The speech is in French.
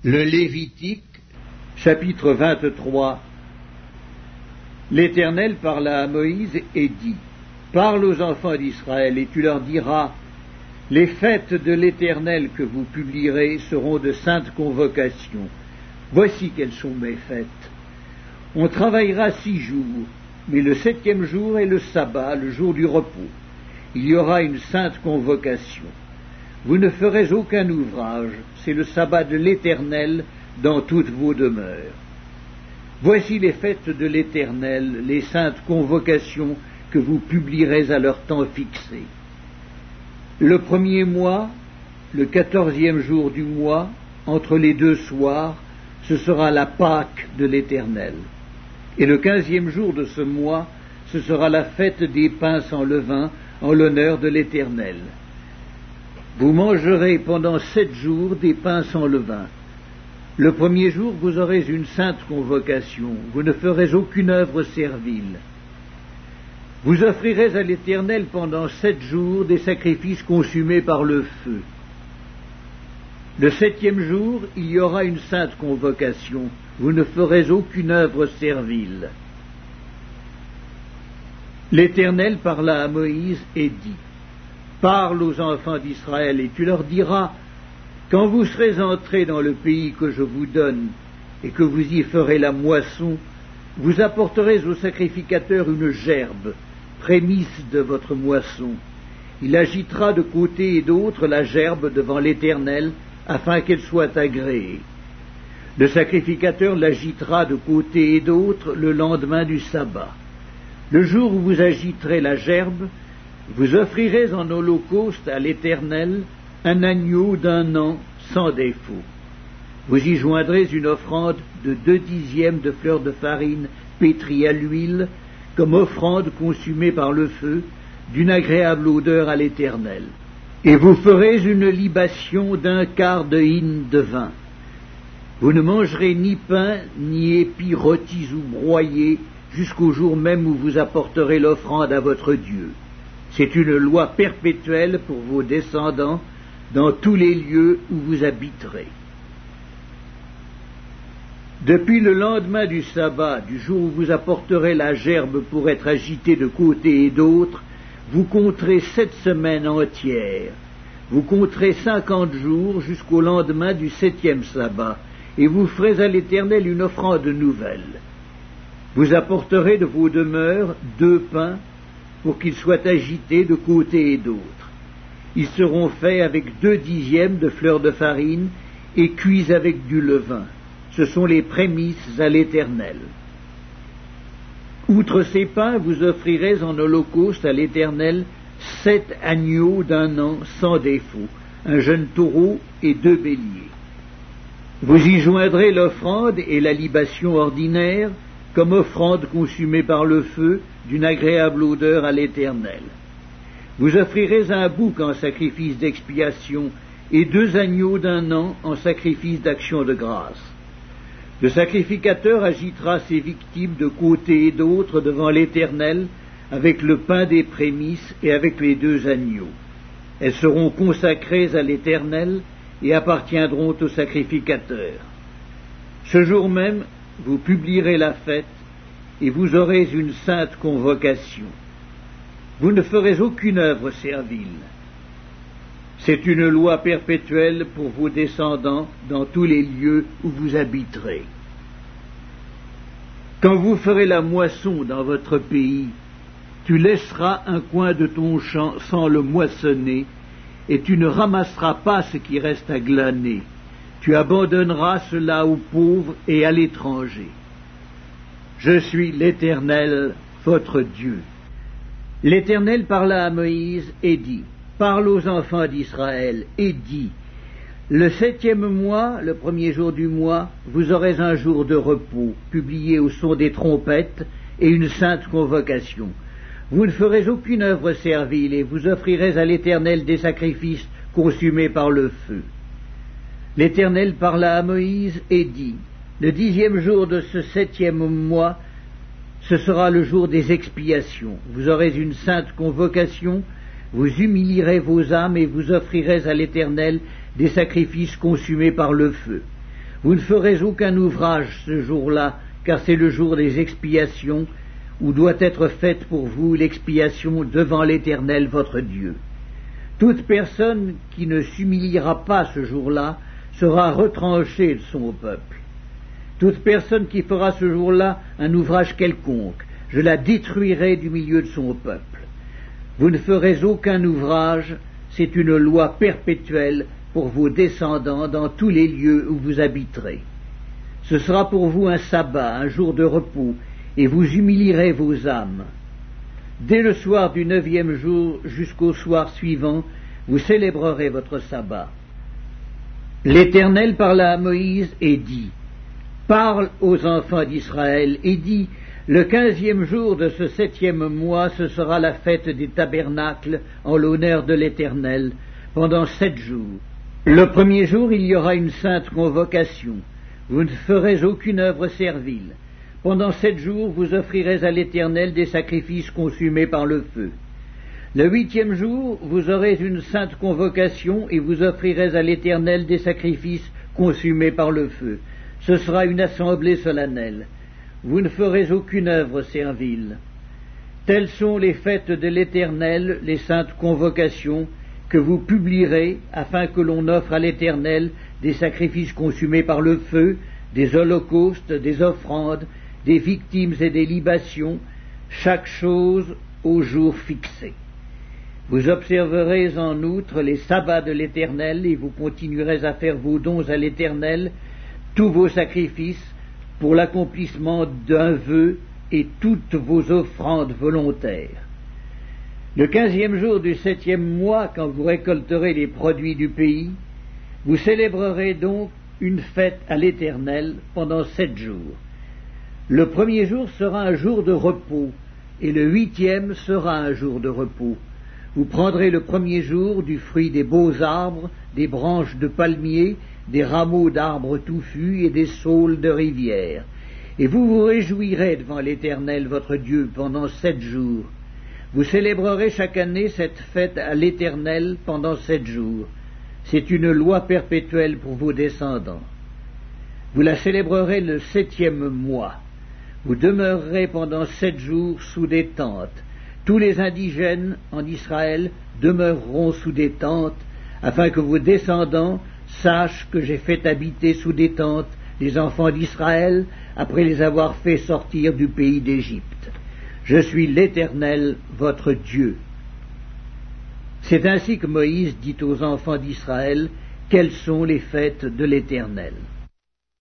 Le Lévitique, chapitre 23. L'Éternel parla à Moïse et dit: Parle aux enfants d'Israël, et tu leur diras: Les fêtes de l'Éternel que vous publierez seront de saintes convocations. Voici quelles sont mes fêtes. On travaillera 6 jours, mais le 7e jour est le sabbat, le jour du repos. Il y aura une sainte convocation. Vous ne ferez aucun ouvrage, c'est le sabbat de l'Éternel dans toutes vos demeures. Voici les fêtes de l'Éternel, les saintes convocations que vous publierez à leur temps fixé. Le 1er mois, le 14e jour du mois, entre les 2 soirs, ce sera la Pâque de l'Éternel. Et le 15e jour de ce mois, ce sera la fête des pains sans levain, en l'honneur de l'Éternel. Vous mangerez pendant 7 jours des pains sans levain. Le 1er jour, vous aurez une sainte convocation. Vous ne ferez aucune œuvre servile. Vous offrirez à l'Éternel pendant 7 jours des sacrifices consumés par le feu. Le 7e jour, il y aura une sainte convocation. Vous ne ferez aucune œuvre servile. L'Éternel parla à Moïse et dit: Parle aux enfants d'Israël, et tu leur diras: Quand vous serez entrés dans le pays que je vous donne, et que vous y ferez la moisson, vous apporterez au sacrificateur une gerbe, prémisse de votre moisson. Il agitera de côté et d'autre la gerbe devant l'Éternel, afin qu'elle soit agréée. Le sacrificateur l'agitera de côté et d'autre le lendemain du sabbat. Le jour où vous agiterez la gerbe, vous offrirez en holocauste à l'Éternel un agneau d'1 an sans défaut. Vous y joindrez une offrande de 2/10 de fleur de farine pétrie à l'huile, comme offrande consumée par le feu, d'une agréable odeur à l'Éternel. Et vous ferez une libation d'1/4 de hin de vin. Vous ne mangerez ni pain, ni épis rôtis ou broyés, jusqu'au jour même où vous apporterez l'offrande à votre Dieu. C'est une loi perpétuelle pour vos descendants dans tous les lieux où vous habiterez. Depuis le lendemain du sabbat, du jour où vous apporterez la gerbe pour être agitée de côté et d'autre, vous compterez 7 semaines entières. Vous compterez 50 jours jusqu'au lendemain du 7e sabbat, et vous ferez à l'Éternel une offrande nouvelle. Vous apporterez de vos demeures 2 pains, pour qu'ils soient agités de côté et d'autre. Ils seront faits avec 2/10 de fleur de farine et cuits avec du levain. Ce sont les prémices à l'Éternel. Outre ces pains, vous offrirez en holocauste à l'Éternel 7 agneaux d'1 an sans défaut, un jeune taureau et 2 béliers. Vous y joindrez l'offrande et la libation ordinaire, comme offrande consumée par le feu, d'une agréable odeur à l'Éternel. Vous offrirez un bouc en sacrifice d'expiation et 2 agneaux d'1 an en sacrifice d'action de grâce. Le sacrificateur agitera ses victimes de côté et d'autre devant l'Éternel avec le pain des prémices et avec les 2 agneaux. Elles seront consacrées à l'Éternel et appartiendront au sacrificateur. Ce jour même, vous publierez la fête, et vous aurez une sainte convocation. Vous ne ferez aucune œuvre servile. C'est une loi perpétuelle pour vos descendants dans tous les lieux où vous habiterez. Quand vous ferez la moisson dans votre pays, tu laisseras un coin de ton champ sans le moissonner, et tu ne ramasseras pas ce qui reste à glaner. Tu abandonneras cela aux pauvres et à l'étranger. Je suis l'Éternel, votre Dieu. L'Éternel parla à Moïse et dit: Parle aux enfants d'Israël et dis: Le 7e mois, le 1er jour du mois, vous aurez un jour de repos, publié au son des trompettes, et une sainte convocation. Vous ne ferez aucune œuvre servile, et vous offrirez à l'Éternel des sacrifices consumés par le feu. L'Éternel parla à Moïse et dit: Le 10e jour de ce 7e mois, ce sera le jour des expiations. Vous aurez une sainte convocation, vous humilierez vos âmes et vous offrirez à l'Éternel des sacrifices consumés par le feu. Vous ne ferez aucun ouvrage ce jour-là, car c'est le jour des expiations, où doit être faite pour vous l'expiation devant l'Éternel votre Dieu. Toute personne qui ne s'humiliera pas ce jour-là sera retranchée de son peuple. Toute personne qui fera ce jour-là un ouvrage quelconque, je la détruirai du milieu de son peuple. Vous ne ferez aucun ouvrage, c'est une loi perpétuelle pour vos descendants dans tous les lieux où vous habiterez. Ce sera pour vous un sabbat, un jour de repos, et vous humilierez vos âmes. Dès le soir du 9e jour jusqu'au soir suivant, vous célébrerez votre sabbat. L'Éternel parla à Moïse et dit, « Parle aux enfants d'Israël et dis, le 15e jour de ce 7e mois, ce sera la fête des tabernacles en l'honneur de l'Éternel, pendant 7 jours. Le 1er jour, il y aura une sainte convocation. Vous ne ferez aucune œuvre servile. Pendant 7 jours, vous offrirez à l'Éternel des sacrifices consumés par le feu. Le 8e jour, vous aurez une sainte convocation et vous offrirez à l'Éternel des sacrifices consumés par le feu. Ce sera une assemblée solennelle. Vous ne ferez aucune œuvre servile. Telles sont les fêtes de l'Éternel, les saintes convocations, que vous publierez, afin que l'on offre à l'Éternel des sacrifices consumés par le feu, des holocaustes, des offrandes, des victimes et des libations, chaque chose au jour fixé. Vous observerez en outre les sabbats de l'Éternel, et vous continuerez à faire vos dons à l'Éternel, tous vos sacrifices, pour l'accomplissement d'un vœu et toutes vos offrandes volontaires. Le 15e jour du 7e mois, quand vous récolterez les produits du pays, vous célébrerez donc une fête à l'Éternel pendant 7 jours. Le 1er jour sera un jour de repos, et le 8e sera un jour de repos. Vous prendrez le 1er jour du fruit des beaux arbres, des branches de palmiers, des rameaux d'arbres touffus et des saules de rivière. Et vous vous réjouirez devant l'Éternel votre Dieu pendant 7 jours. Vous célébrerez chaque année cette fête à l'Éternel pendant 7 jours. C'est une loi perpétuelle pour vos descendants. Vous la célébrerez le 7e mois. Vous demeurerez pendant 7 jours sous des tentes. Tous les indigènes en Israël demeureront sous des tentes, afin que vos descendants sachent que j'ai fait habiter sous des tentes les enfants d'Israël après les avoir fait sortir du pays d'Égypte. Je suis l'Éternel, votre Dieu. » C'est ainsi que Moïse dit aux enfants d'Israël quelles sont les fêtes de l'Éternel.